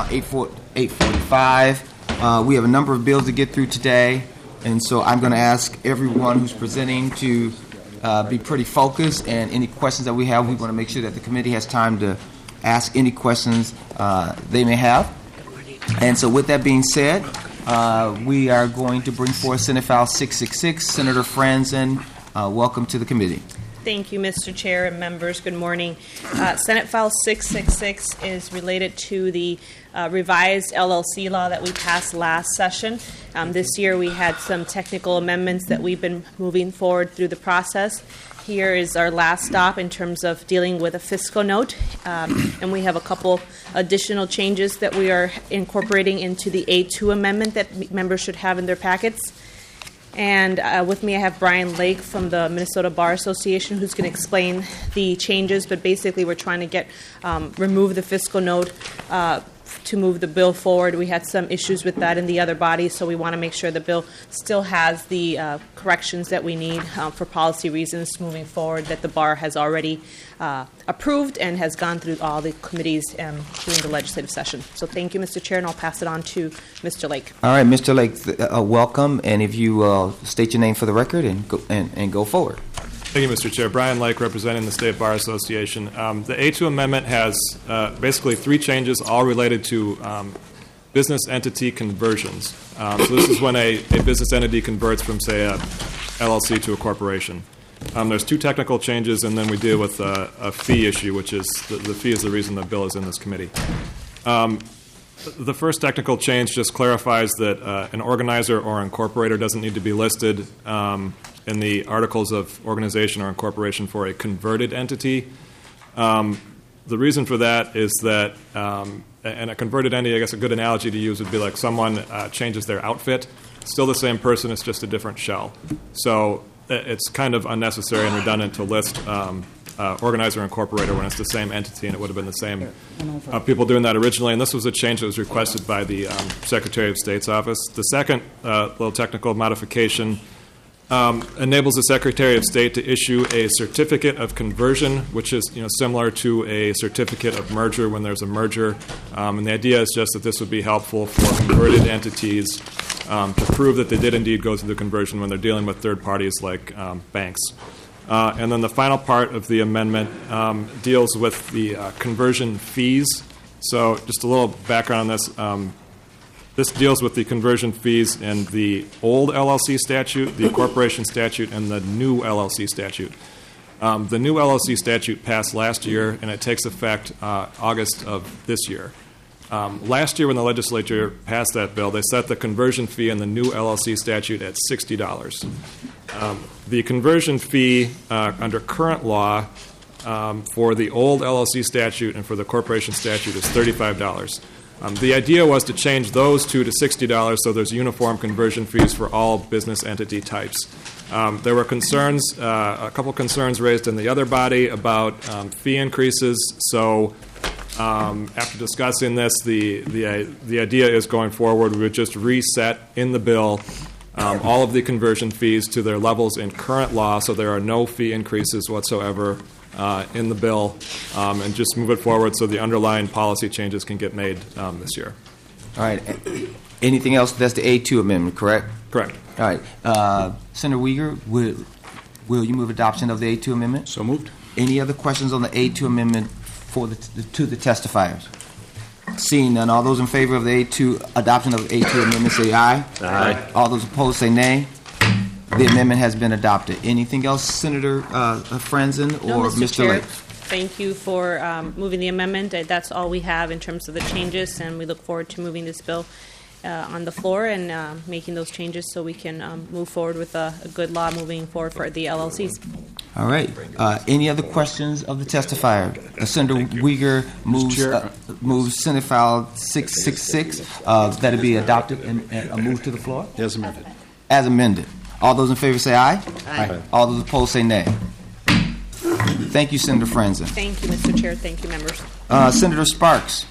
now 8:45. We have a number of bills to get through today, and so I'm going to ask everyone who's presenting to be pretty focused, and any questions that we have, we want to make sure that the committee has time to ask any questions they may have. And so with that being said, we are going to bring forth Senate File 666. Senator Franzen, welcome to the committee. Thank you, Mr. Chair and members. Good morning. Senate File 666 is related to the revised LLC law that we passed last session. This year we had some technical amendments that we've been moving forward through the process. Here is our last stop in terms of dealing with a fiscal note, and we have a couple additional changes that we are incorporating into the A2 amendment that members should have in their packets. And with me I have Brian Lake from the Minnesota Bar Association, who's going to explain the changes, but basically we're trying to get remove the fiscal note to move the bill forward. We had some issues with that in the other body, so we want to make sure the bill still has the corrections that we need for policy reasons moving forward, that the bar has already approved and has gone through all the committees during the legislative session. So thank you, Mr. Chair, and I'll pass it on to Mr. Lake. All right, Mr. Lake, welcome, and if you state your name for the record and go forward. Thank you, Mr. Chair. Brian Lake, representing the State Bar Association. The A2 amendment has basically three changes, all related to business entity conversions. So this is when a business entity converts from, say, a LLC to a corporation. There's two technical changes, and then we deal with a fee issue, which is the fee is the reason the bill is in this committee. The first technical change just clarifies that an organizer or incorporator doesn't need to be listed in the articles of organization or incorporation for a converted entity. The reason for that is that, and a converted entity, I guess a good analogy to use would be like someone changes their outfit. Still the same person, it's just a different shell. So it's kind of unnecessary and redundant to list organizer and incorporator when it's the same entity, and it would have been the same people doing that originally. And this was a change that was requested by the Secretary of State's office. The second little technical modification enables the Secretary of State to issue a certificate of conversion, which is similar to a certificate of merger when there's a merger. And the idea is just that this would be helpful for converted entities to prove that they did indeed go through the conversion when they're dealing with third parties like banks. And then the final part of the amendment deals with the conversion fees. So just a little background on this. This deals with the conversion fees in the old LLC statute, the corporation statute, and the new LLC statute. The new LLC statute passed last year, and it takes effect August of this year. Last year when the legislature passed that bill, they set the conversion fee in the new LLC statute at $60. The conversion fee under current law for the old LLC statute and for the corporation statute is $35. The idea was to change those two to $60 so there's uniform conversion fees for all business entity types. There were concerns, a couple concerns raised in the other body about fee increases. So after discussing this, the idea is going forward, we would just reset in the bill all of the conversion fees to their levels in current law, so there are no fee increases whatsoever in the bill, and just move it forward so the underlying policy changes can get made this year. All right. Anything else? That's the A2 amendment, correct? Correct. All right. Senator Uyghur, will you move adoption of the A2 amendment? So moved. Any other questions on the A2 amendment to the testifiers? Seeing none, all those in favor of the adoption of the A2 amendment say aye. Aye. All those opposed say nay. The amendment has been adopted. Anything else, Senator Franzen or No, Mr. Chair. Lake? Thank you for moving the amendment. That's all we have in terms of the changes, and we look forward to moving this bill on the floor and making those changes so we can move forward with a good law moving forward for the LLCs. All right. Any other questions of the testifier? Senator Uyghur moves Senate File 666 that it be adopted and moved to the floor? As amended. As amended. All those in favor say aye. Aye. All those opposed say nay. Thank you, Senator Franzen. Thank you, Mr. Chair. Thank you, members. Senator Sparks.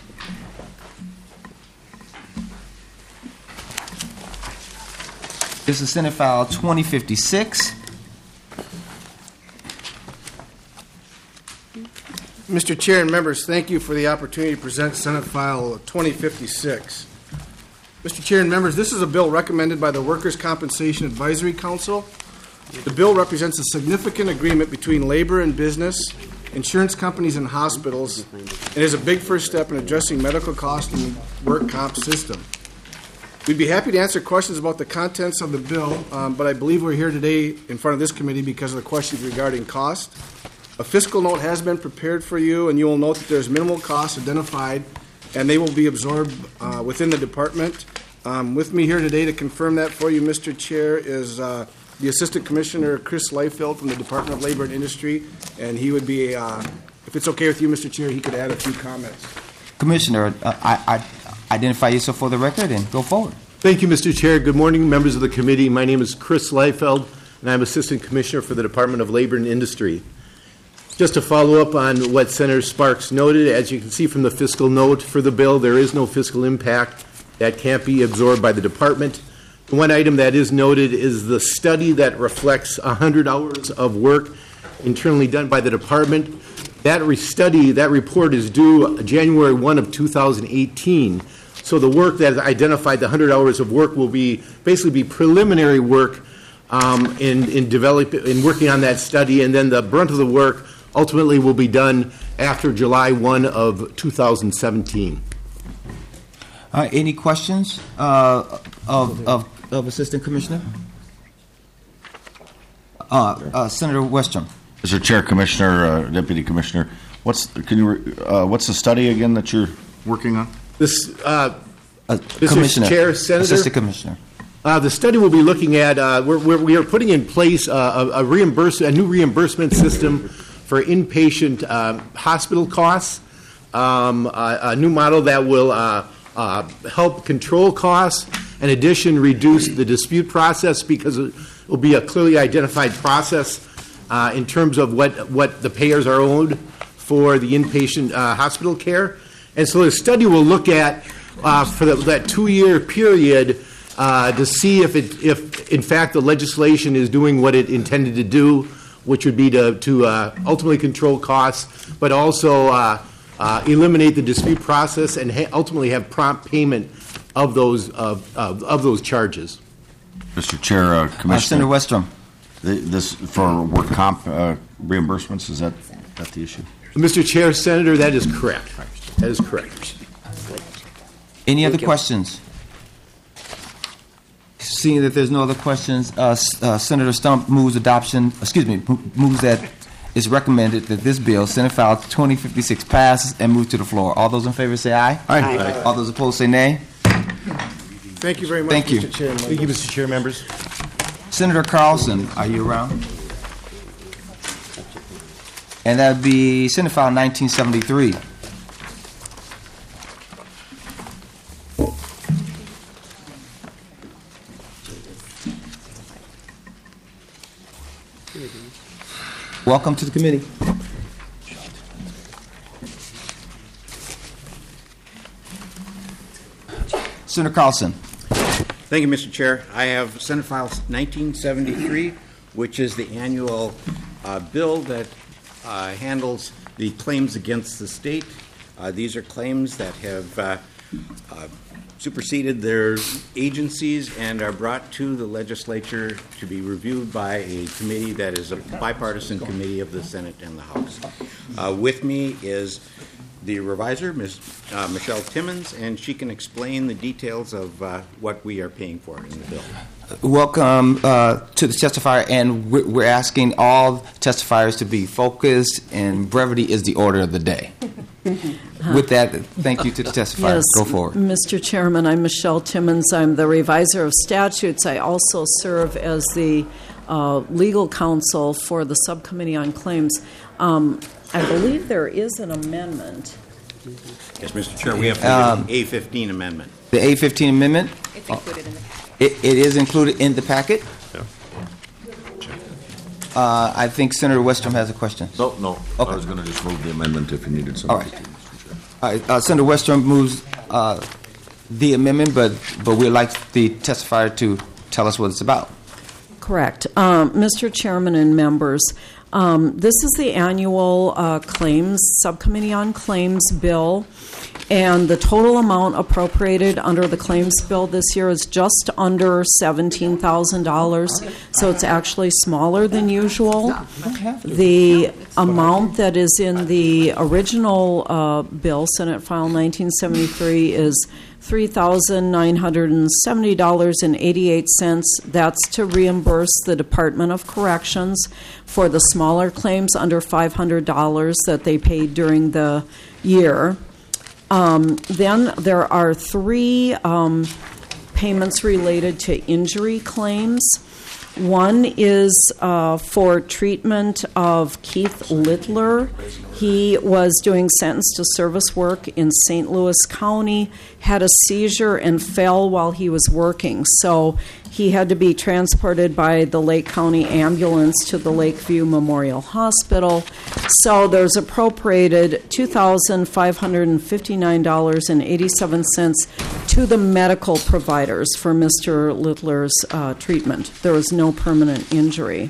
This is Senate File 2056. Mr. Chair and members, thank you for the opportunity to present Senate File 2056. Mr. Chair and members, this is a bill recommended by the Workers' Compensation Advisory Council. The bill represents a significant agreement between labor and business, insurance companies and hospitals, and is a big first step in addressing medical costs in the work comp system. We'd be happy to answer questions about the contents of the bill, but I believe we're here today in front of this committee because of the questions regarding cost. A fiscal note has been prepared for you, and you will note that there's minimal costs identified, and they will be absorbed within the department. With me here today to confirm that for you, Mr. Chair, is the Assistant Commissioner Chris Liefeld from the Department of Labor and Industry, and he would be, if it's okay with you, Mr. Chair, he could add a few comments. Commissioner, identify yourself for the record and go forward. Thank you, Mr. Chair. Good morning, members of the committee. My name is Chris Liefeld, and I'm Assistant Commissioner for the Department of Labor and Industry. Just to follow up on what Senator Sparks noted, as you can see from the fiscal note for the bill, there is no fiscal impact that can't be absorbed by the department. The one item that is noted is the study that reflects 100 hours of work internally done by the department. That report is due January 1 of 2018. So the work that is identified, the 100 hours of work, will basically be preliminary work in working on that study, and then the brunt of the work ultimately will be done after July 1 of 2017. Any questions of Assistant Commissioner? Senator Westrom. Mr. Chair, Commissioner, Deputy Commissioner, what's the study again that you're working on? Commissioner, Chair, Senator, Assistant Commissioner. The study will be looking at we are putting in place a new reimbursement system for inpatient hospital costs, a new model that will help control costs, in addition reduce the dispute process because it will be a clearly identified process in terms of what the payers are owed for the inpatient hospital care. And so the study will look at for that 2-year period to see if in fact the legislation is doing what it intended to do, which would be to ultimately control costs, but also eliminate the dispute process and ultimately have prompt payment of those charges. Mr. Chair, Commissioner. Senator Westrom. This for work comp reimbursements, is that the issue? Mr. Chair, Senator, that is correct. That is correct. Any other questions? Seeing that there's no other questions, Senator Stump moves moves that it's recommended that this bill, Senate File 2056, passes and moves to the floor. All those in favor say aye. Aye. All those opposed say nay. Thank you very much, Thank you. Mr. Chair. Thank you, Mr. Chair, members. Senator Carlson, are you around? And that would be Senate File 1973. Welcome to the committee. Senator Carlson. Thank you, Mr. Chair. I have Senate File 1973, which is the annual bill that handles the claims against the state. These are claims that have superseded their agencies and are brought to the legislature to be reviewed by a committee that is a bipartisan committee of the Senate and the House. With me is the reviser, Ms. Michelle Timmons, and she can explain the details of what we are paying for in the bill. Welcome to the testifier, and we're asking all testifiers to be focused, and brevity is the order of the day. With that, thank you to the testifier. Yes, go forward. Mr. Chairman, I'm Michelle Timmons. I'm the reviser of statutes. I also serve as the legal counsel for the Subcommittee on Claims. I believe there is an amendment. Yes, Mr. Chair, we have the A15 amendment. The A15 amendment? It's included in the It is included in the packet. I think Senator Westrom has a question. No. Okay. I was going to just move the amendment if you needed something. All right. All right. Senator Westrom moves the amendment, but we'd like the testifier to tell us what it's about. Correct. Mr. Chairman and members, This is the annual claims, Subcommittee on Claims bill, and the total amount appropriated under the claims bill this year is just under $17,000, so it's actually smaller than usual. The amount that is in the original bill, Senate File 1973, is $3,970.88. That's to reimburse the Department of Corrections for the smaller claims under $500 that they paid during the year. Then there are three payments related to injury claims. One is for treatment of Keith Littler. He was doing sentence to service work in St. Louis County, had a seizure and fell while he was working. So he had to be transported by the Lake County ambulance to the Lakeview Memorial Hospital. So there's appropriated $2,559.87 to the medical providers for Mr. Littler's treatment. There was no permanent injury.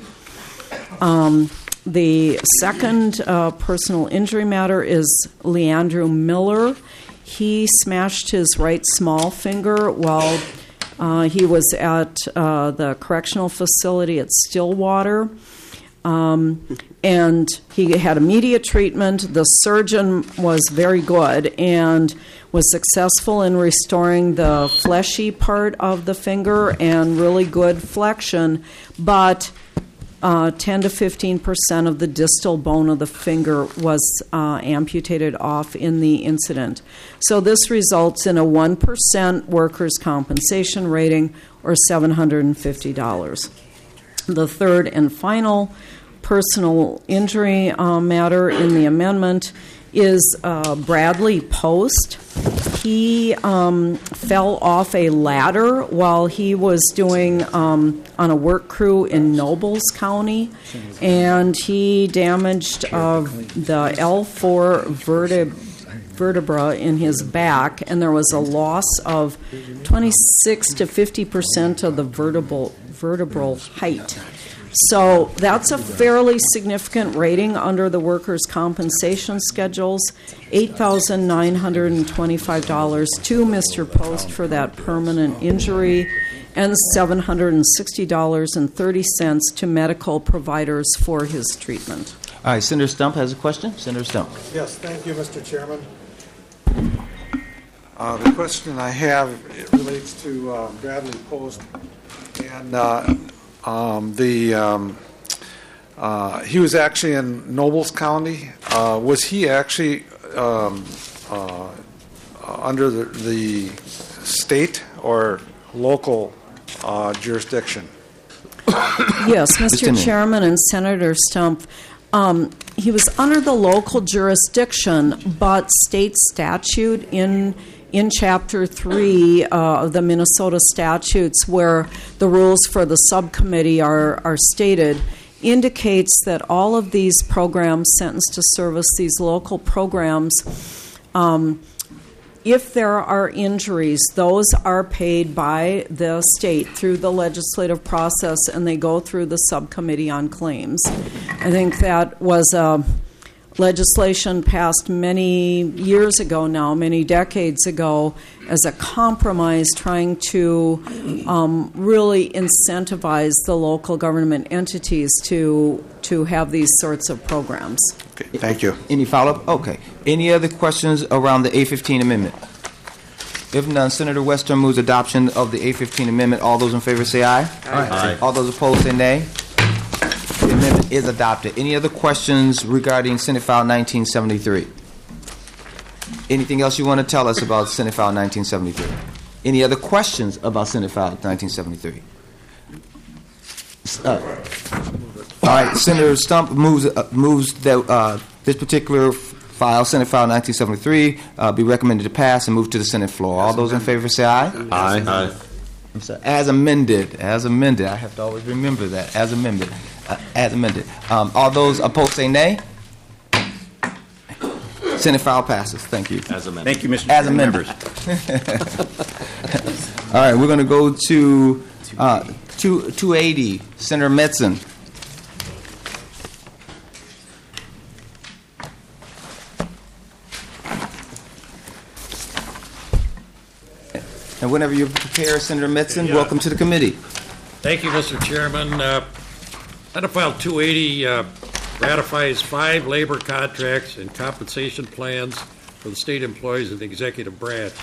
The second personal injury matter is Leandrew Miller. He smashed his right small finger while he was at the correctional facility at Stillwater. And he had immediate treatment. The surgeon was very good and was successful in restoring the fleshy part of the finger and really good flexion, but 10 to 15% of the distal bone of the finger was amputated off in the incident. So this results in a 1% workers' compensation rating, or $750. The third and final personal injury matter in the amendment is Bradley Post. He fell off a ladder while he was doing on a work crew in Nobles County, and he damaged the L4 vertebra in his back, and there was a loss of 26 to 50% of the vertebral height. So that's a fairly significant rating under the workers' compensation schedules, $8,925 to Mr. Post for that permanent injury, and $760.30 to medical providers for his treatment. All right, Senator Stump has a question. Senator Stump. Yes, thank you, Mr. Chairman. The question I have, it relates to Bradley Post, and he was actually in Nobles County. Was he actually under the state or local jurisdiction? Yes, Mr. Chairman and Senator Stump. He was under the local jurisdiction, but state statute in Chapter 3 of the Minnesota statutes, where the rules for the subcommittee are stated, indicates that all of these programs, sentence to service, these local programs, if there are injuries, those are paid by the state through the legislative process, and they go through the subcommittee on claims. I think that was legislation passed many years ago now, many decades ago, as a compromise trying to really incentivize the local government entities to have these sorts of programs. Okay, thank you. Any follow-up? Okay. Any other questions around the A15 amendment? If none, Senator Western moves adoption of the A15 amendment. All those in favor say aye. Aye. All those opposed say nay. The amendment is adopted. Any other questions regarding Senate File 1973? Anything else you want to tell us about Senate File 1973? Any other questions about Senate File 1973? All right, Senator Stump moves that this particular file, Senate File 1973, be recommended to pass and move to the Senate floor. All those in favor say aye. Aye. I'm sorry, as amended. I have to always remember that. As amended. All those opposed say nay. Senate file passes. Thank you. As amended. Thank you, Mr. As Chairman. amended. All right, we're going to go to 280. Senator Metzen. And whenever you're prepared, Senator Metzen, Yeah. welcome to the committee. Thank you, Mr. Chairman. Senate File 280 ratifies 5 labor contracts and compensation plans for the state employees of the executive branch.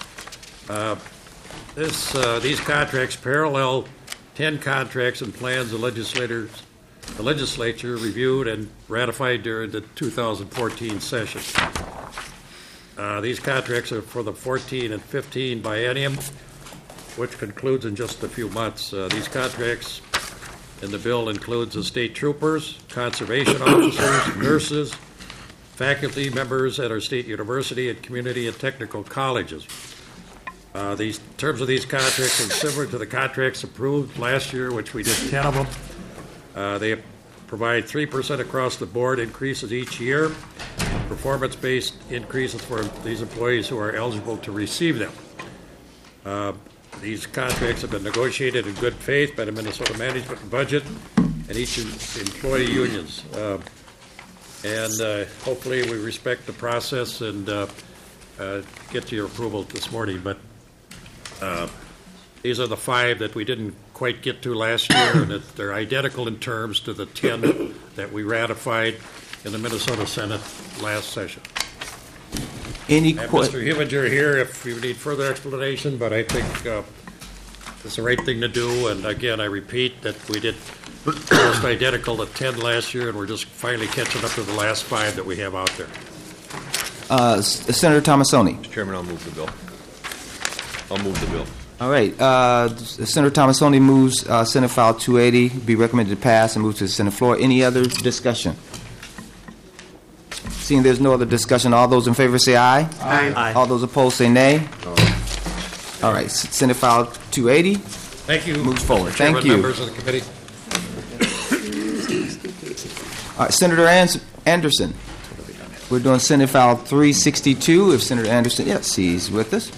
These contracts parallel 10 contracts and plans the legislature reviewed and ratified during the 2014 session. These contracts are for the 14 and 15 biennium, which concludes in just a few months. These contracts in the bill includes the state troopers, conservation officers, nurses, faculty members at our state university and community and technical colleges. These terms of these contracts are similar to the contracts approved last year, which we did 10 of them. They provide 3% across the board increases each year, performance-based increases for these employees who are eligible to receive them. These contracts have been negotiated in good faith by the Minnesota Management and Budget and each employee unions. Hopefully we respect the process and get to your approval this morning. But these are the 5 that we didn't quite get to last year, and they're identical in terms to the 10 that we ratified in the Minnesota Senate last session. Any I have questions? Mr. Heminger here if you need further explanation, but I think it's the right thing to do. And again, I repeat that we did almost identical to 10 last year, and we're just finally catching up to the last 5 that we have out there. Senator Tomassoni. Mr. Chairman, I'll move the bill. I'll move the bill. All right. Senator Tomassoni moves Senate File 280 be recommended to pass and move to the Senate floor. Any other discussion? Seeing there's no other discussion, all those in favor say aye. Aye. All those opposed say nay. All right. Senate File 280 Thank you. moves forward. Mr. Chairman, Thank you. members of the committee. All right, Senator Anderson. We're doing Senate File 362. If Senator Anderson, yes, he's with us.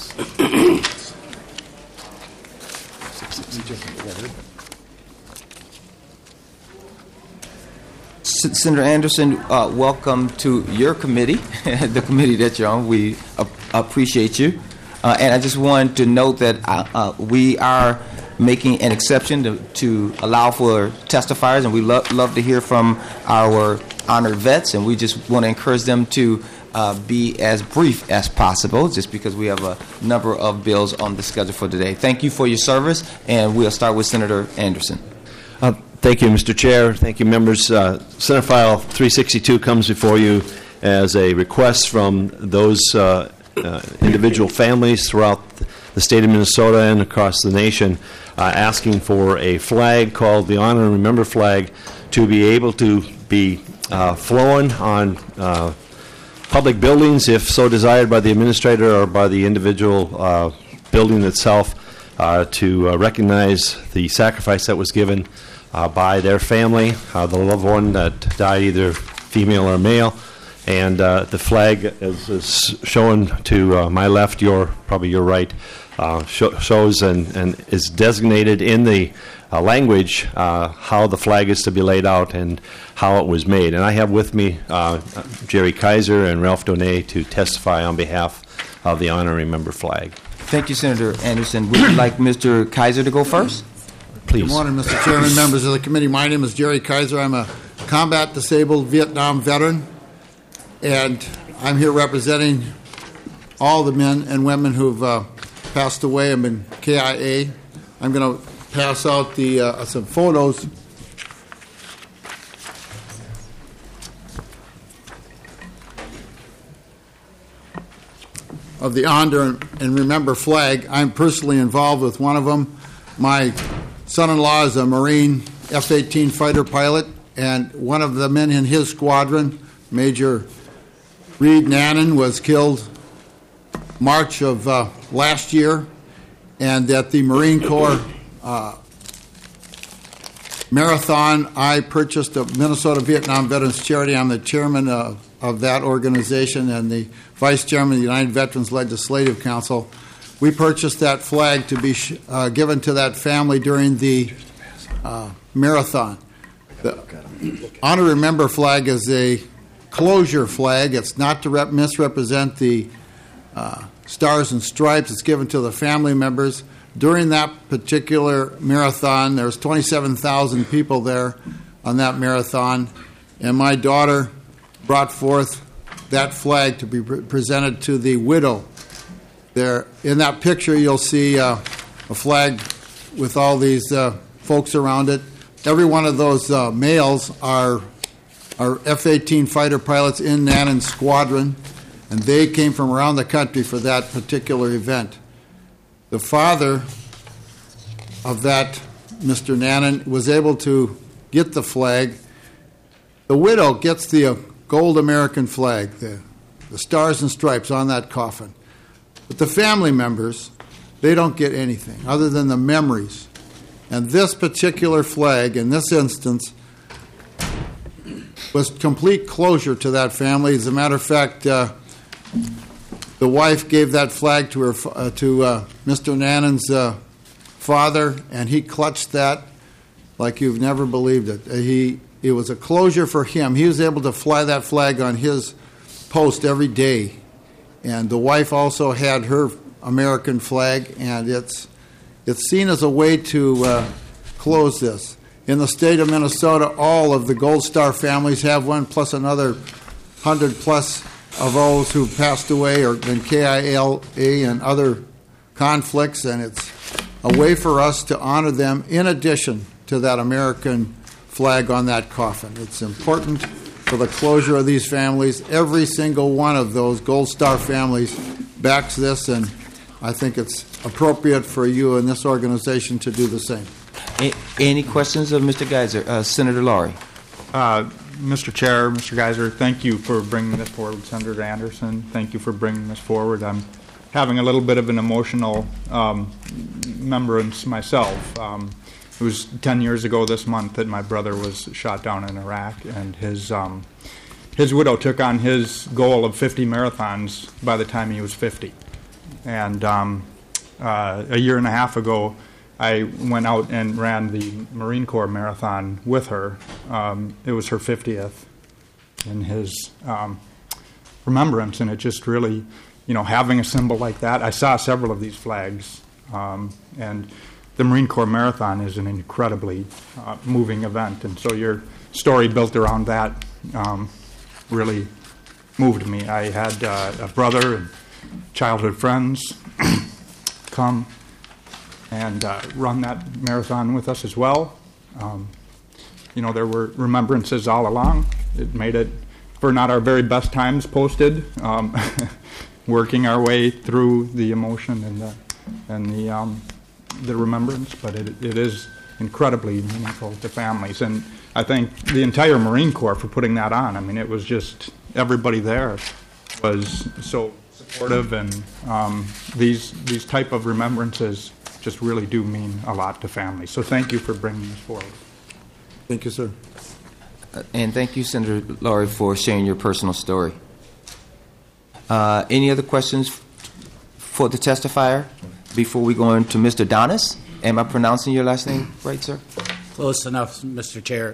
Senator Anderson, welcome to your committee, the committee that you're on. We appreciate you. And I just wanted to note that we are making an exception to allow for testifiers, and we love to hear from our honored vets, and we just want to encourage them to be as brief as possible, just because we have a number of bills on the schedule for today. Thank you for your service, and we'll start with Senator Anderson. Thank you, Mr. Chair. Thank you, members. Senate File 362 comes before you as a request from those individual families throughout the state of Minnesota and across the nation asking for a flag called the Honor and Remember flag to be able to be flown on public buildings if so desired by the administrator or by the individual building itself to recognize the sacrifice that was given by their family, the loved one that died, either female or male. And the flag, as is shown to my left, probably your right, shows and is designated in the language how the flag is to be laid out and how it was made. And I have with me Jerry Kaiser and Ralph Donay to testify on behalf of the Honor and Remember flag. Thank you, Senator Anderson. Would you like Mr. Kaiser to go first? Please. Good morning, Mr. Chairman, members of the committee. My name is Jerry Kaiser. I'm a combat disabled Vietnam veteran, and I'm here representing all the men and women who've passed away and been KIA. I'm going to pass out some photos of the Honor and Remember flag. I'm personally involved with one of them. My son-in-law is a Marine F-18 fighter pilot, and one of the men in his squadron, Major Reed Nannon, was killed March of last year, and at the Marine Corps Marathon, I purchased a Minnesota Vietnam Veterans Charity. I'm the chairman of that organization and the vice chairman of the United Veterans Legislative Council. We purchased that flag to be given to that family during the marathon. The Honor Remember flag is a closure flag. It's not to misrepresent the Stars and Stripes. It's given to the family members. During that particular marathon, there was 27,000 people there on that marathon, and my daughter brought forth that flag to be presented to the widow. There, in that picture, you'll see a flag with all these folks around it. Every one of those males are F-18 fighter pilots in Nannan's squadron, and they came from around the country for that particular event. The father of that, Mr. Nannan, was able to get the flag. The widow gets the gold American flag, the Stars and Stripes on that coffin. But the family members, they don't get anything other than the memories. And this particular flag, in this instance, was complete closure to that family. As a matter of fact, the wife gave that flag to Mr. Nannan's father, and he clutched that like you've never believed it. It was a closure for him. He was able to fly that flag on his post every day. And the wife also had her American flag, and it's seen as a way to close this. In the state of Minnesota, all of the Gold Star families have one, plus another 100-plus of those who passed away or been KIA and other conflicts, and it's a way for us to honor them in addition to that American flag on that coffin. It's important for the closure of these families. Every single one of those Gold Star families backs this, and I think it's appropriate for you and this organization to do the same. Any questions of Mr. Geiser? Senator Laurie. Mr. Chair, Mr. Geiser, thank you for bringing this forward. Senator Anderson, thank you for bringing this forward. I'm having a little bit of an emotional remembrance myself. It was 10 years ago this month that my brother was shot down in Iraq, and his widow took on his goal of 50 marathons by the time he was 50. And a year and a half ago, I went out and ran the Marine Corps Marathon with her. It was her 50th in his remembrance, and it just really, having a symbol like that. I saw several of these flags, and the Marine Corps Marathon is an incredibly moving event, and so your story built around that really moved me. I had a brother and childhood friends come and run that marathon with us as well. There were remembrances all along. It made it for not our very best times posted, working our way through the emotion and the remembrance, but it is incredibly meaningful to families. And I thank the entire Marine Corps for putting that on. I mean, it was just everybody there was so supportive, and these type of remembrances just really do mean a lot to families. So thank you for bringing this forward. Thank you, sir. And thank you, Senator Laurie, for sharing your personal story. Any other questions for the testifier before we go into Mr. Donis? Am I pronouncing your last name right, sir? Close enough, Mr. Chair.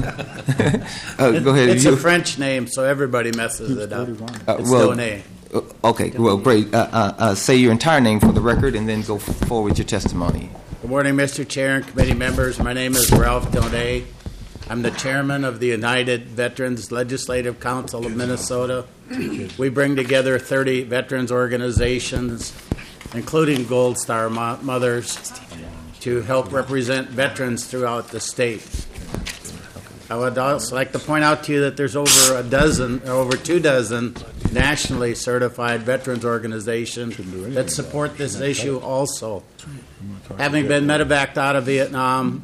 Go ahead. It's a French name, so everybody messes it up. It's Donet. Okay, well, great. Say your entire name for the record and then go forward with your testimony. Good morning, Mr. Chair and committee members. My name is Ralph Donet. I'm the chairman of the United Veterans Legislative Council of Minnesota. We bring together 30 veterans organizations, including Gold Star Mothers, to help represent veterans throughout the state. I would also like to point out to you that there's over 24 nationally certified veterans organizations that support this issue also. Having been medevaced out of Vietnam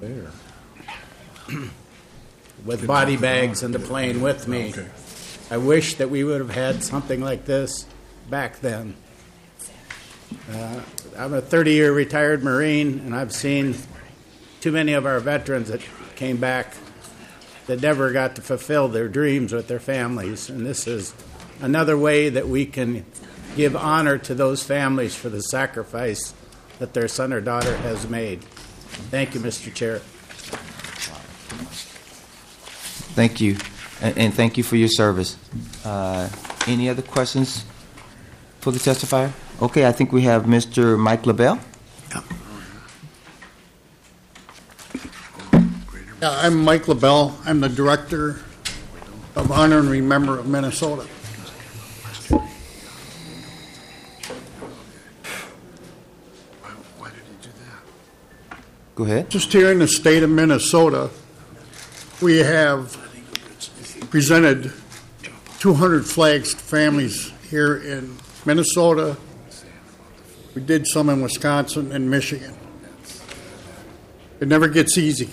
with body bags in the plane with me, I wish that we would have had something like this back then. I'm a 30-year retired Marine, and I've seen too many of our veterans that came back that never got to fulfill their dreams with their families. And this is another way that we can give honor to those families for the sacrifice that their son or daughter has made. Thank you, Mr. Chair. Thank you, and thank you for your service. Any other questions for the testifier? Okay, I think we have Mr. Mike LaBelle. Yeah, I'm Mike LaBelle. I'm the Director of Honor and Remember of Minnesota. Go ahead. Just here in the state of Minnesota, we have presented 200 flags to families here in Minnesota. We did some in Wisconsin and Michigan. It never gets easy.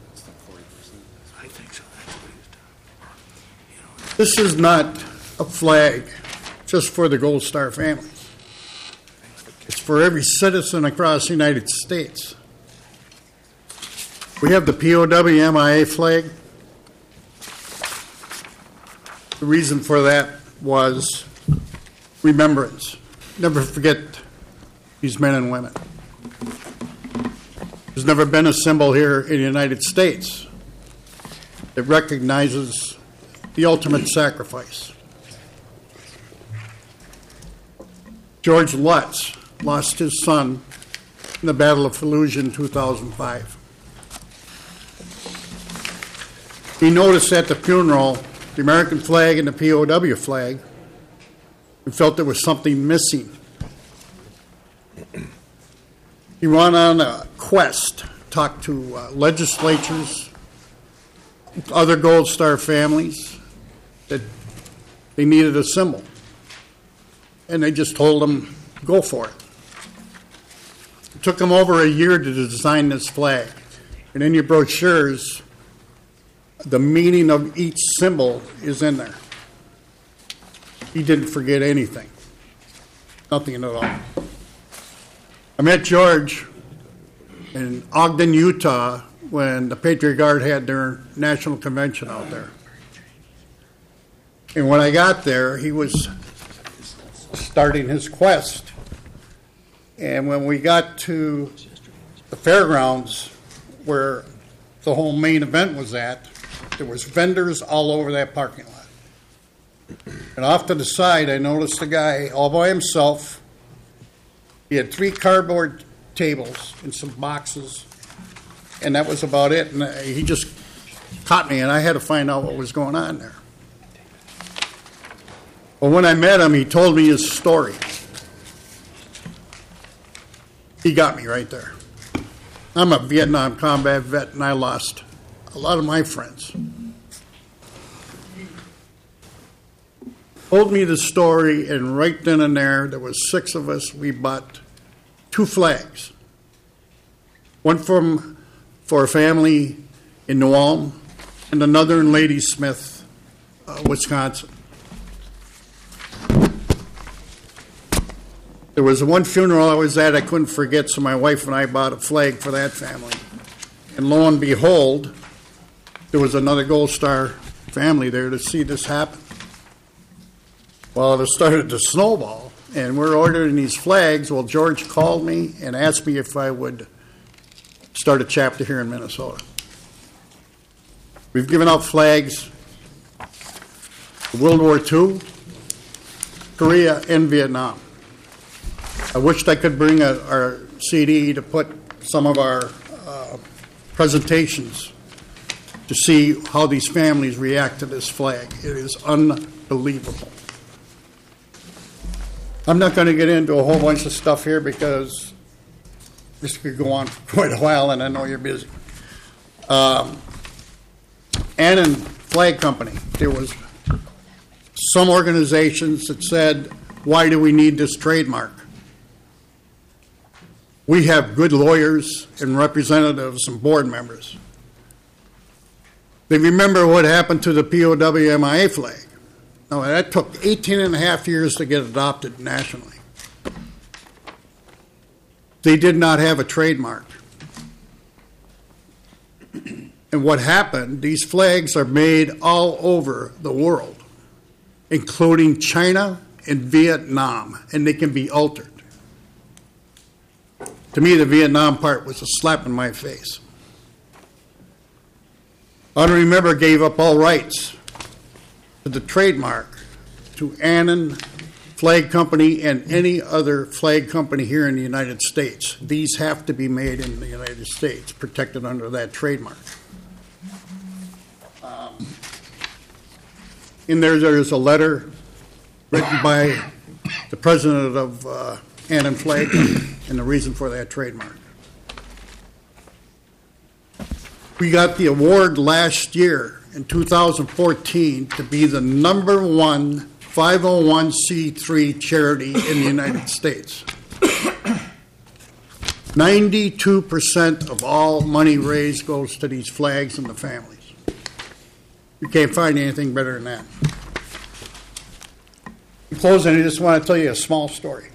This is not a flag just for the Gold Star families. It's for every citizen across the United States. We have the POW MIA flag. The reason for that was remembrance. Never forget these men and women. There's never been a symbol here in the United States that recognizes the ultimate sacrifice. George Lutz lost his son in the Battle of Fallujah in 2005. He noticed at the funeral the American flag and the POW flag and felt there was something missing. He went on a quest, talked to legislatures, other Gold Star families, that they needed a symbol. And they just told him, go for it. It took him over a year to design this flag. And in your brochures, the meaning of each symbol is in there. He didn't forget anything. Nothing at all. I met George in Ogden, Utah, when the Patriot Guard had their national convention out there. And when I got there, he was starting his quest. And when we got to the fairgrounds where the whole main event was at, there was vendors all over that parking lot. And off to the side, I noticed a guy all by himself. He had 3 cardboard tables and some boxes, and that was about it. And he just caught me, and I had to find out what was going on there. Well, when I met him, he told me his story. He got me right there. I'm a Vietnam combat vet, and I lost a lot of my friends. Told me the story, and right then and there was 6 of us. We bought 2 flags. One for a family in New Ulm, and another in Ladysmith, Wisconsin. There was one funeral I was at I couldn't forget, so my wife and I bought a flag for that family. And lo and behold, there was another Gold Star family there to see this happen. Well, it started to snowball, and we're ordering these flags. Well, George called me and asked me if I would start a chapter here in Minnesota. We've given out flags for World War II, Korea, and Vietnam. I wished I could bring our CD to put some of our presentations to see how these families react to this flag. It is unbelievable. I'm not going to get into a whole bunch of stuff here because this could go on for quite a while, and I know you're busy. Annan Flag Company, there was some organizations that said, why do we need this trademark? We have good lawyers and representatives and board members. They remember what happened to the POW MIA flag. Now, that took 18 and a half years to get adopted nationally. They did not have a trademark. And what happened, these flags are made all over the world, including China and Vietnam, and they can be altered. To me, the Vietnam part was a slap in my face. I remember gave up all rights to the trademark to Annan flag company and any other flag company here in the United States. These have to be made in the United States, protected under that trademark. In there's a letter written by the president of Annan Flag and the reason for that trademark. We got the award last year in 2014 to be the #1 501c3 charity in the United States. 92% of all money raised goes to these flags and the families. You can't find anything better than that. In closing, I just want to tell you a small story.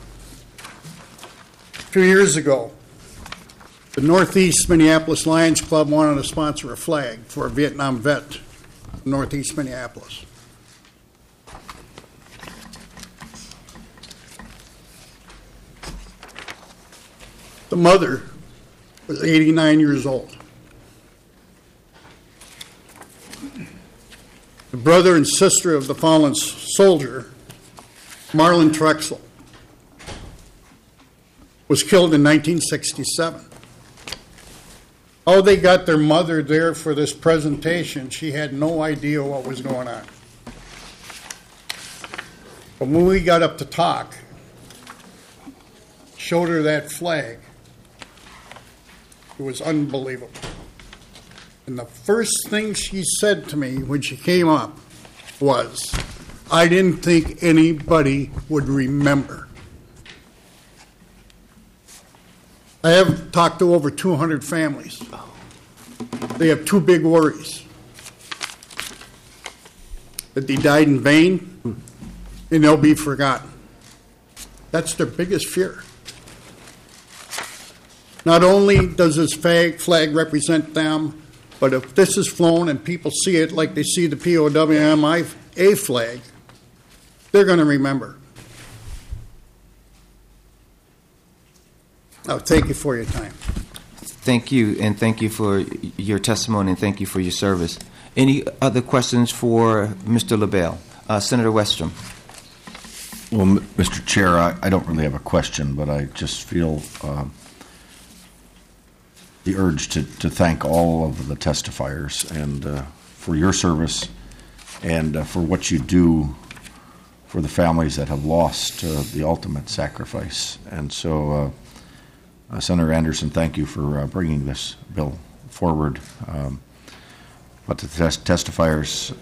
A few years ago, the Northeast Minneapolis Lions Club wanted to sponsor a flag for a Vietnam vet in Northeast Minneapolis. The mother was 89 years old. The brother and sister of the fallen soldier, Marlon Trexel, was killed in 1967. Oh, they got their mother there for this presentation. She had no idea what was going on. But when we got up to talk, showed her that flag, it was unbelievable. And the first thing she said to me when she came up was, I didn't think anybody would remember. I have talked to over 200 families. They have two big worries. That they died in vain and they'll be forgotten. That's their biggest fear. Not only does this flag represent them, but if this is flown and people see it like they see the POWMIA flag, they're going to remember. Oh, thank you for your time. Thank you, and thank you for your testimony, and thank you for your service. Any other questions for Mr. LaBelle? Senator Westrom. Well, Mr. Chair, I don't really have a question, but I just feel the urge to thank all of the testifiers and for your service and for what you do for the families that have lost the ultimate sacrifice. And so, Senator Anderson, thank you for bringing this bill forward. But to the testifiers,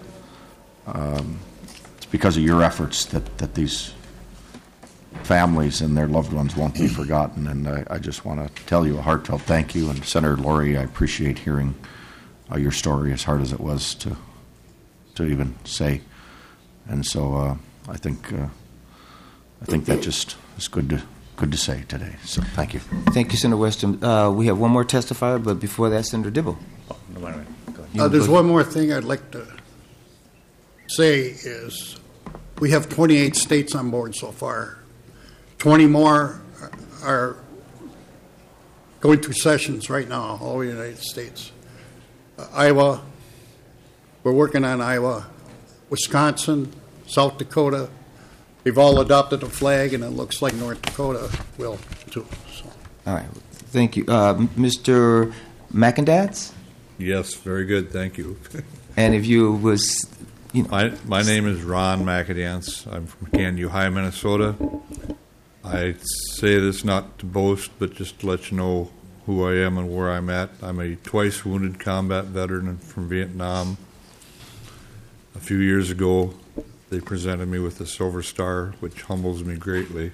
it's because of your efforts that these families and their loved ones won't be forgotten. And I just want to tell you a heartfelt thank you. And Senator Laurie, I appreciate hearing your story, as hard as it was to even say. And so I think that just is good to say today. So thank you. Thank you, Senator Westrom. We have one more testifier, but before that, Senator Dibble. There's one more thing I'd like to say is we have 28 states on board so far. 20 more are going through sessions right now all over the United States. Iowa, we're working on Iowa. Wisconsin, South Dakota, they've all adopted a flag, and it looks like North Dakota will too. So. All right. Thank you. Mr. McIndads? Yes, very good. Thank you. And if you was, My name is Ron McIndads. I'm from Canyon, Ohio, Minnesota. I say this not to boast, but just to let you know who I am and where I'm at. I'm a twice wounded combat veteran from Vietnam. A few years ago, they presented me with the Silver Star, which humbles me greatly.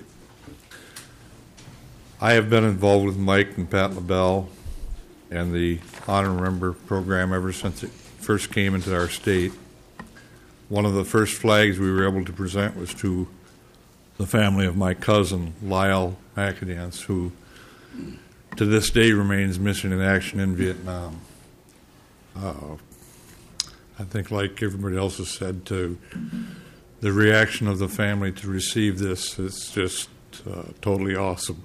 I have been involved with Mike and Pat LaBelle and the Honor and Remember program ever since it first came into our state. One of the first flags we were able to present was to the family of my cousin, Lyle McIndads, who to this day remains missing in action in Vietnam. I think, like everybody else has said, to the reaction of the family to receive this is just totally awesome.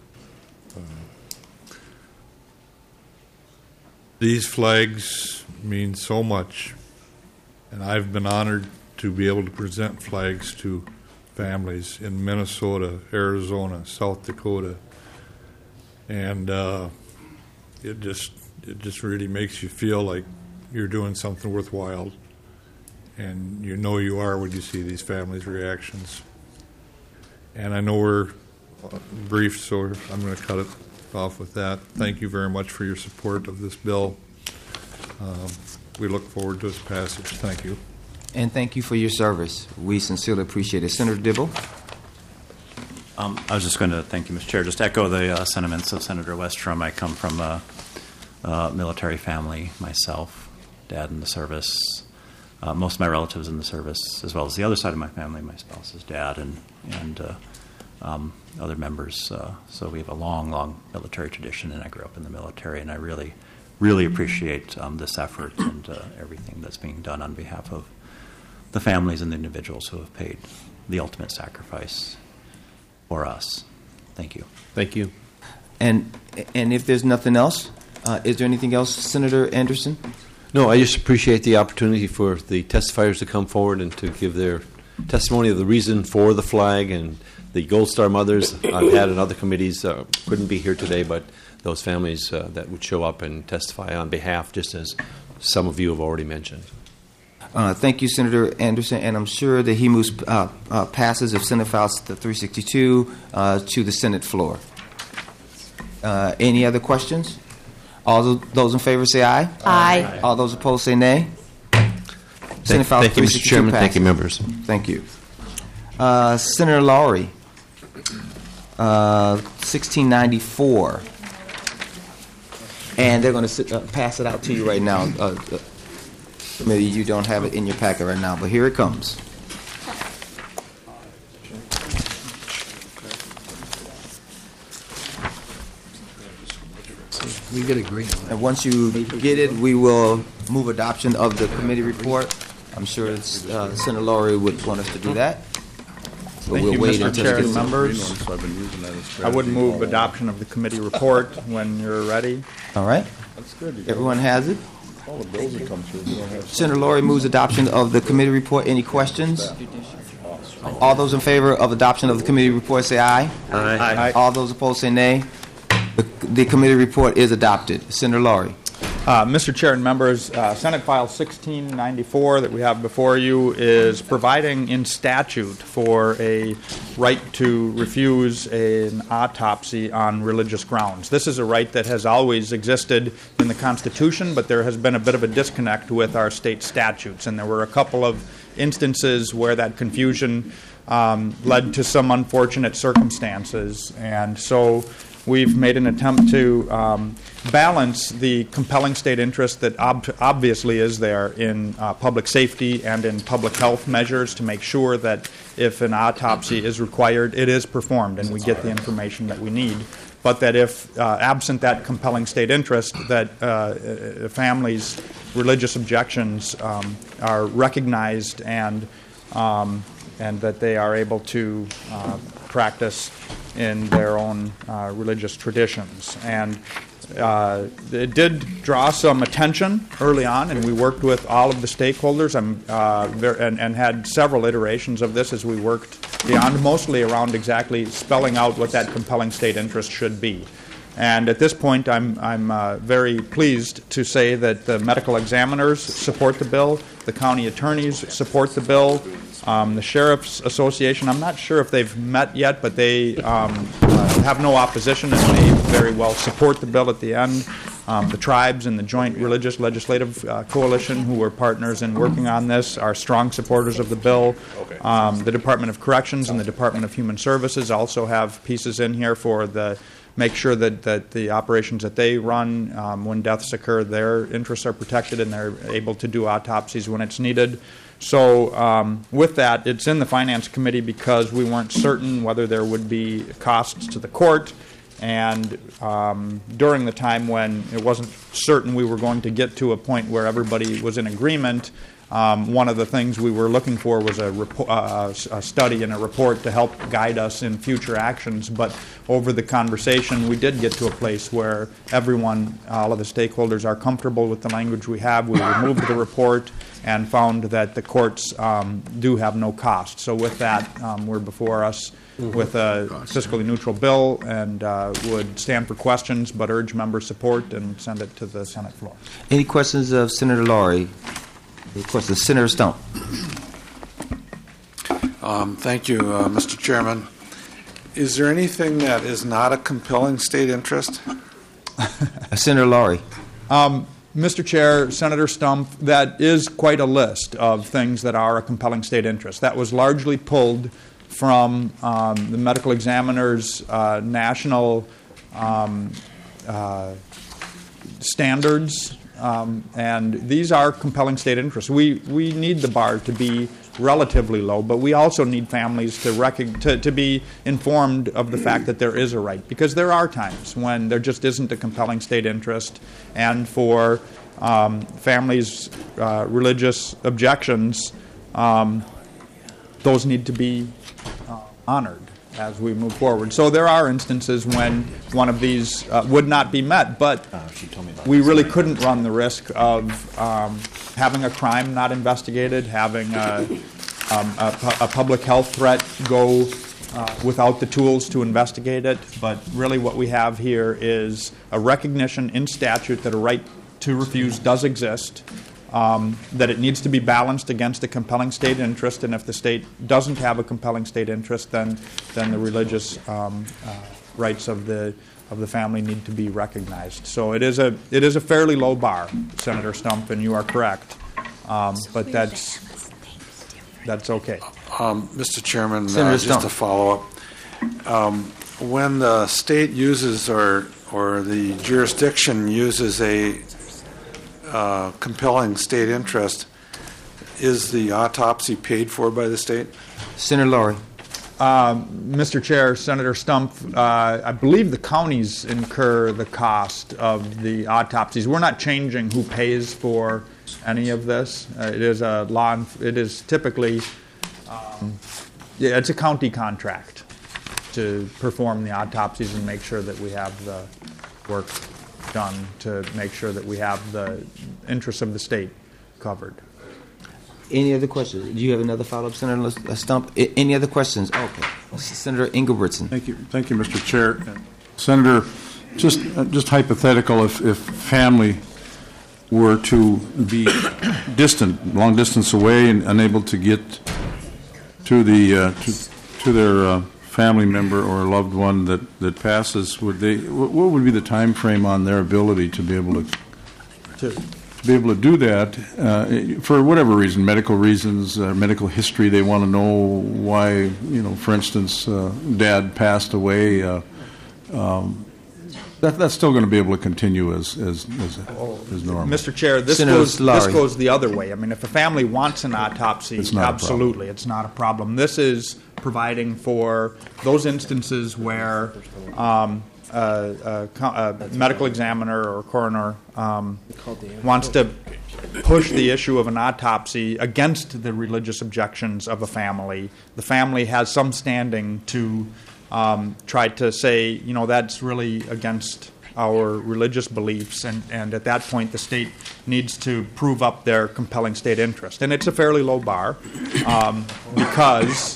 These flags mean so much, and I've been honored to be able to present flags to families in Minnesota, Arizona, South Dakota, and it just really makes you feel like you're doing something worthwhile, and you know you are when you see these families' reactions. And I know we're brief, so I'm going to cut it off with that. Thank you very much for your support of this bill. We look forward to its passage. Thank you. And thank you for your service. We sincerely appreciate it. Senator Dibble? I was just going to thank you, Mr. Chair. Just echo the sentiments of Senator Westrom. I come from a military family myself, dad in the service, most of my relatives in the service, as well as the other side of my family, my spouse's dad and other members. So we have a long military tradition, and I grew up in the military, and I really appreciate this effort and everything that's being done on behalf of the families and the individuals who have paid the ultimate sacrifice for us. Thank you. Thank you. And if there's nothing else, is there anything else, Senator Anderson? No, I just appreciate the opportunity for the testifiers to come forward and to give their testimony of the reason for the flag, and the Gold Star mothers I've had in other committees couldn't be here today, but those families that would show up and testify on behalf, just as some of you have already mentioned. Thank you, Senator Anderson, and I'm sure that he moves passes of Senate File 362 to the Senate floor. Any other questions? All those in favor say aye. Aye. All those opposed say nay. Senate File Thank you, Mr. Chairman. Thank you, members. Thank you. Senator Lowry, 1694. And they're going to pass it out to you right now. Maybe you don't have it in your packet right now, but here it comes. We get a green one. And once you get it, we will move adoption of the committee report. I'm sure Senator Lowry would want us to do that. So Thank we'll you, wait Mr. until Chair it and gets members. I would move adoption of the committee report when you're ready. All right. That's good. Everyone has it? All the bills that come through, we don't have. Senator Lowry moves adoption of the committee report. Any questions? All those in favor of adoption of the committee report say aye. Aye. All those opposed say nay. The committee report is adopted. Senator Lowry. Mr. Chair and members, Senate File 1694 that we have before you is providing in statute for a right to refuse an autopsy on religious grounds. This is a right that has always existed in the Constitution, but there has been a bit of a disconnect with our state statutes, and there were a couple of instances where that confusion led to some unfortunate circumstances. And so we've made an attempt to balance the compelling state interest that obviously is there in public safety and in public health measures to make sure that if an autopsy is required, it is performed and we get the information that we need. But that if absent that compelling state interest, that families' religious objections are recognized and that they are able to practice in their own religious traditions. And it did draw some attention early on, and we worked with all of the stakeholders and had several iterations of this as we worked beyond, mostly around exactly spelling out what that compelling state interest should be. And at this point, I'm very pleased to say that the medical examiners support the bill, the county attorneys support the bill, the Sheriff's Association, I'm not sure if they've met yet, but they have no opposition and may very well support the bill at the end. The tribes and the Joint Religious Legislative Coalition, who were partners in working on this, are strong supporters of the bill. The Department of Corrections and the Department of Human Services also have pieces in here for make sure that the operations that they run, when deaths occur, their interests are protected and they're able to do autopsies when it's needed. So with that, it's in the Finance Committee because we weren't certain whether there would be costs to the court. And during the time when it wasn't certain we were going to get to a point where everybody was in agreement, One of the things we were looking for was a study and a report to help guide us in future actions. But over the conversation, we did get to a place where everyone, all of the stakeholders, are comfortable with the language we have. We removed the report and found that the courts do have no cost. So with that, we're before us with a fiscally neutral bill and would stand for questions, but urge member support and send it to the Senate floor. Any questions of Senator Laurie? Any questions? Senator Stump. Thank you, Mr. Chairman. Is there anything that is not a compelling state interest? Senator Laurie. Mr. Chair, Senator Stump, that is quite a list of things that are a compelling state interest. That was largely pulled from the medical examiner's national standards, and these are compelling state interests. We need the bar to be relatively low, but we also need families to be informed of the fact that there is a right, because there are times when there just isn't a compelling state interest, and for families' religious objections, those need to be honored as we move forward. So there are instances when one of these would not be met, but we really couldn't run the risk of having a crime not investigated, having a public health threat go without the tools to investigate it. But really what we have here is a recognition in statute that a right to refuse does exist, that it needs to be balanced against a compelling state interest, and if the state doesn't have a compelling state interest, then the religious rights of the family need to be recognized. So it is a fairly low bar, Senator Stump, and you are correct, but that's okay. Mr. Chairman, Senator just to follow up, when the state uses or the jurisdiction uses a compelling state interest, is the autopsy paid for by the state? Senator Laurie. Mr. Chair, Senator Stump, I believe the counties incur the cost of the autopsies. We're not changing who pays for any of this. It is typically, it's a county contract to perform the autopsies and make sure that we have the work done to make sure that we have the interests of the state covered. Any other questions? Do you have another follow-up, Senator Stump? Any other questions? Okay. Senator Engelbretson. Thank you, Mr. Chair. Senator, just hypothetical, if family were to be long distance away and unable to get to their family member or loved one that passes, what would be the time frame on their ability to be able to do that for whatever reason, medical reasons, medical history? They want to know why, for instance, dad passed away. That's still going to be able to continue as normal. Mr. Chair, this goes the other way. I mean, if a family wants an autopsy, absolutely, it's not a problem. This is providing for those instances where a medical examiner or coroner wants to push the issue of an autopsy against the religious objections of a family. The family has some standing to try to say, that's really against our religious beliefs, and at that point the state needs to prove up their compelling state interest. And it's a fairly low bar because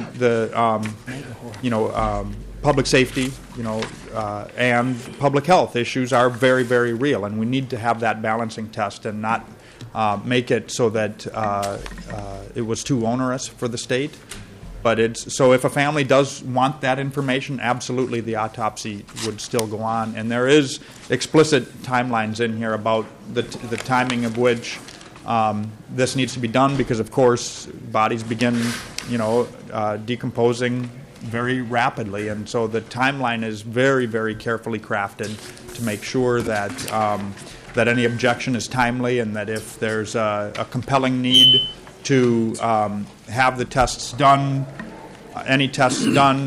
public safety, and public health issues are very, very real, and we need to have that balancing test and not make it so that it was too onerous for the state. But so if a family does want that information, absolutely the autopsy would still go on. And there is explicit timelines in here about the timing of which this needs to be done, because, of course, bodies begin, decomposing very rapidly. And so the timeline is very, very carefully crafted to make sure that that any objection is timely, and that if there's a compelling need to have the tests done, any tests done,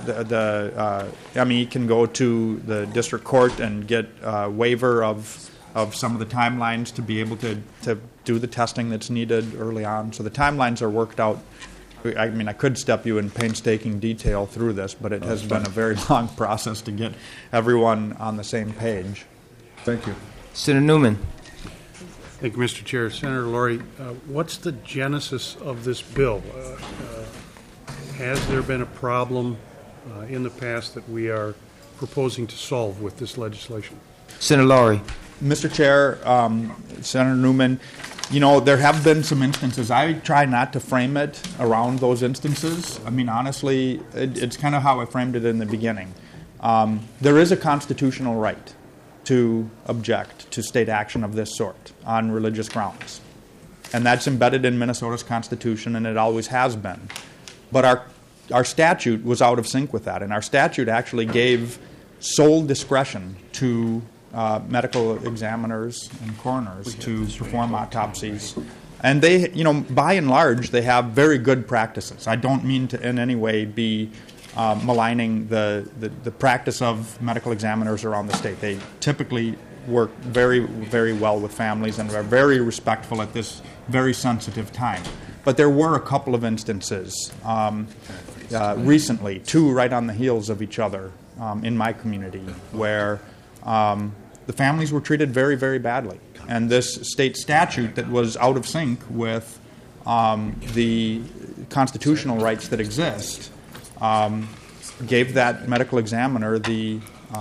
the ME can go to the district court and get a waiver of of some of the timelines to be able to do the testing that's needed early on. So the timelines are worked out. I mean, I could step you in painstaking detail through this, but it has been a very long process to get everyone on the same page. Thank you. Senator Newman. Thank you, Mr. Chair. Senator Laurie, what's the genesis of this bill? Has there been a problem in the past that we are proposing to solve with this legislation? Senator Laurie. Mr. Chair, Senator Newman, there have been some instances. I try not to frame it around those instances. I mean, honestly, it's kind of how I framed it in the beginning. There is a constitutional right to object to state action of this sort on religious grounds. And that's embedded in Minnesota's Constitution, and it always has been. But our statute was out of sync with that, and our statute actually gave sole discretion to medical examiners and coroners to perform autopsies. And they, by and large, they have very good practices. I don't mean to in any way be maligning the practice of medical examiners around the state. They typically work very, very well with families and are very respectful at this very sensitive time. But there were a couple of instances recently, two right on the heels of each other in my community, where the families were treated very, very badly. And this state statute that was out of sync with the constitutional rights that exist gave that medical examiner the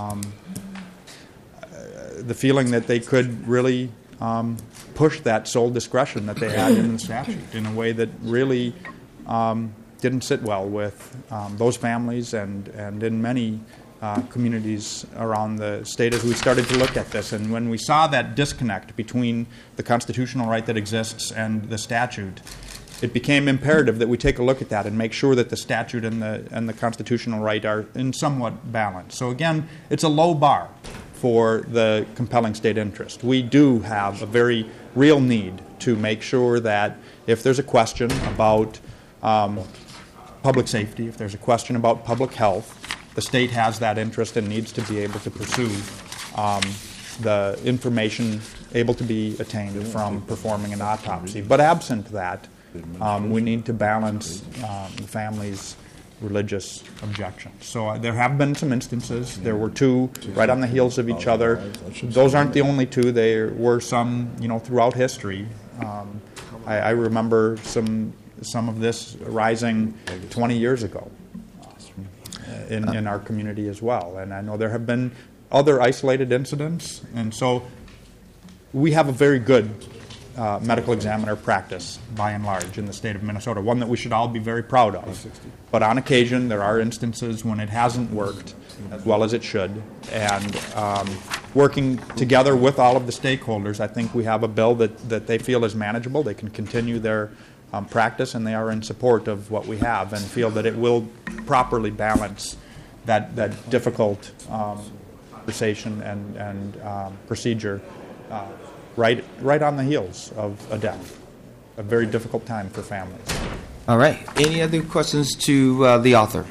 feeling that they could really push that sole discretion that they had in the statute in a way that really didn't sit well with those families and in many communities around the state as we started to look at this. And when we saw that disconnect between the constitutional right that exists and the statute, it became imperative that we take a look at that and make sure that the statute and the constitutional right are in somewhat balance. So again, it's a low bar for the compelling state interest. We do have a very real need to make sure that if there's a question about public safety, if there's a question about public health, the state has that interest and needs to be able to pursue the information able to be attained from performing an autopsy. But absent that, we need to balance the family's religious objections. So there have been some instances. There were two right on the heels of each other. Those aren't the only two. There were some, throughout history. I remember some of this rising 20 years ago in our community as well. And I know there have been other isolated incidents. And so we have a very good medical examiner practice, by and large, in the state of Minnesota, one that we should all be very proud of. But on occasion, there are instances when it hasn't worked as well as it should. And working together with all of the stakeholders, I think we have a bill that they feel is manageable. They can continue their practice, and they are in support of what we have and feel that it will properly balance that difficult conversation and procedure right on the heels of a death. A very difficult time for families. All right. Any other questions to the author?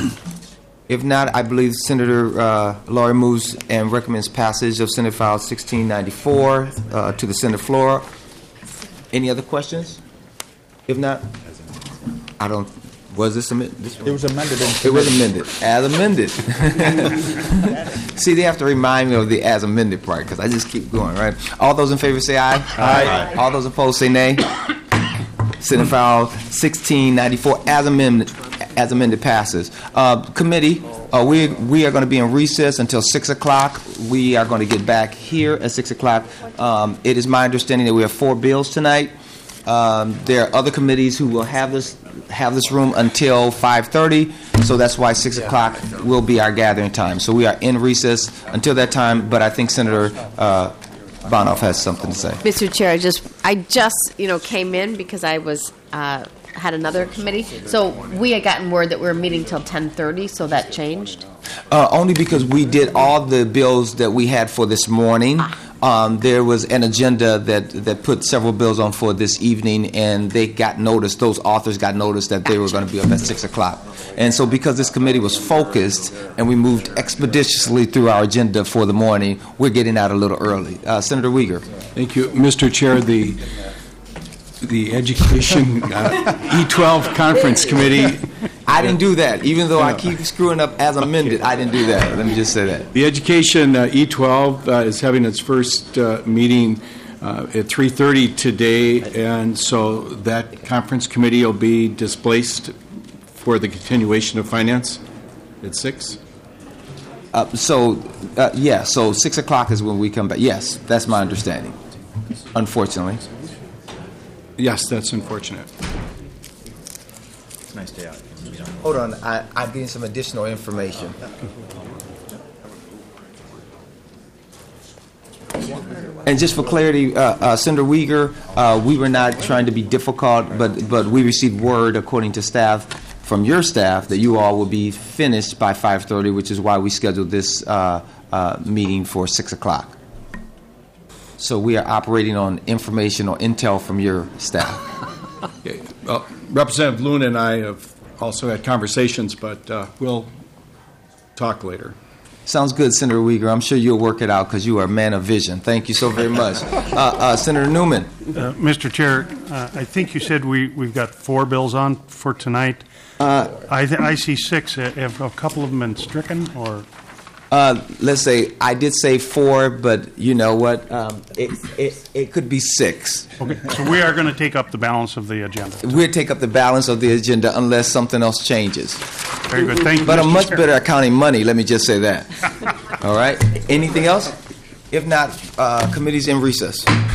If not, I believe Senator Laurie moves and recommends passage of Senate File 1694 to the Senate floor. Any other questions? If not, I don't. Was this amended? It was amended. It was amended. As amended. See, they have to remind me of the as amended part because I just keep going, right? All those in favor say aye. Aye. All those opposed say nay. Senate File 1694 as amended passes. Committee, we are going to be in recess until 6 o'clock. We are going to get back here at 6 o'clock. It is my understanding that we have 4 bills tonight. There are other committees who will have this room until 5:30, so that's why 6 o'clock will be our gathering time. So we are in recess until that time, but I think Senator Bonoff has something to say. Mr. Chair, I just came in because I was had another committee. So we had gotten word that we were meeting till 10:30, so that changed. Only because we did all the bills that we had for this morning. there was an agenda that put several bills on for this evening, and they got notice, those authors got notice that they were going to be up at 6 o'clock. And so because this committee was focused and we moved expeditiously through our agenda for the morning, we're getting out a little early. Senator Uyghur. Thank you. Mr. Chair, the Education E12 Conference Committee. I didn't do that. Even though I keep screwing up as amended, I didn't do that. Let me just say that. The Education E12 is having its first meeting at 3:30 today, and so that conference committee will be displaced for the continuation of finance at 6? So 6 o'clock is when we come back. Yes, that's my understanding, unfortunately. Yes, that's unfortunate. It's a nice day out. Hold on, I'm getting some additional information. And just for clarity, Senator Uyghur, we were not trying to be difficult, but we received word, according to staff, from your staff, that you all will be finished by 5:30, which is why we scheduled this meeting for 6 o'clock. So we are operating on information or intel from your staff. Okay. Well, Representative Luna and I have also had conversations, but we'll talk later. Sounds good, Senator Uyghur. I'm sure you'll work it out because you are a man of vision. Thank you so very much. Senator Newman. Mr. Chair, I think you said we've got 4 bills on for tonight. I see 6. Have a couple of them been stricken, or? Let's say I did say 4, but you know what? It could be 6. Okay, so we are going to take up the balance of the agenda. We'll take up the balance of the agenda unless something else changes. Very good. Thank you. But Mr. I'm much Chair. better at counting money. Let me just say that. All right. Anything else? If not, committee's in recess.